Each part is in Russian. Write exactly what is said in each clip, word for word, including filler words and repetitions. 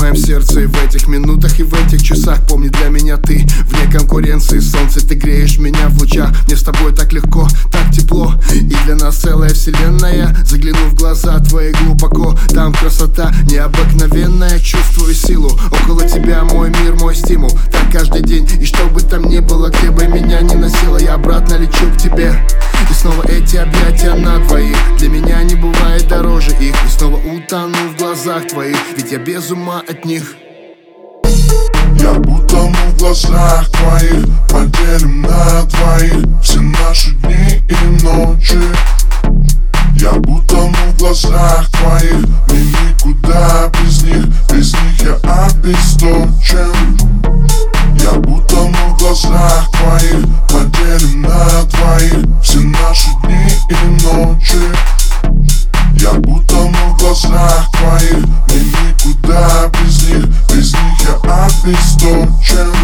моем сердце. И в этих минутах, и в этих часах помни, для меня ты вне конкуренции. Солнце, ты греешь меня в лучах. Мне с тобой так легко, так тепло. И для нас целая вселенная. Загляну в глаза твои глубоко. Там красота необыкновенная. Чувствую силу, около тебя мой мир, мой стимул. Так каждый день, и что бы там ни было, где бы меня ни носило, я обратно лечу к тебе. И снова эти объятия на двоих. Для меня не бывает дороже их. И снова утону в глазах твоих, ведь я без ума от них. Я утону в глазах твоих, поделим на двоих все наши дни и ночи. Я утону в глазах твоих, мне никуда без них, без них я обесточен. Я утону в глазах твоих, поделим на двоих все наши дни и ночи. Я утону в глазах твоих, мне никуда без них, без них я обесточен.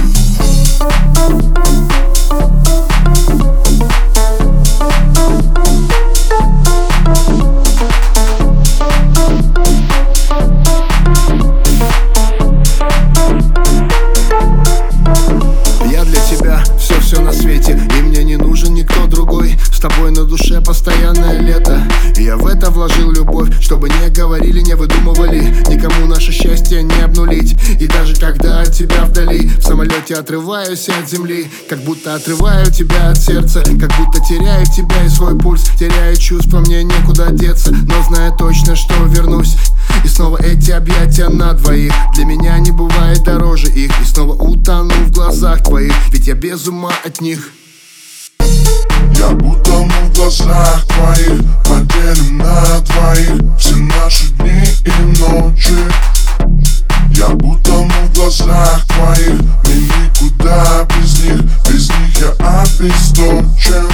Все на свете, и мне не нужен никто другой. С тобой на душе постоянное лето, и я в это вложил любовь. Чтобы не говорили, не выдумывали, никому наше счастье не обнулить. И даже когда от тебя вдали, в самолете отрываюсь от земли, как будто отрываю тебя от сердца, как будто теряю тебя и свой пульс. Теряю чувства, мне некуда деться, но знаю точно, что вернусь. И снова эти объятия на двоих. Для меня не бывает дороже их. И снова утону в глазах твоих, ведь я без ума от них. Я утону в глазах твоих, поделим на двоих все наши дни и ночи. Я утону в глазах твоих, мне никуда без них, без них я обесточен.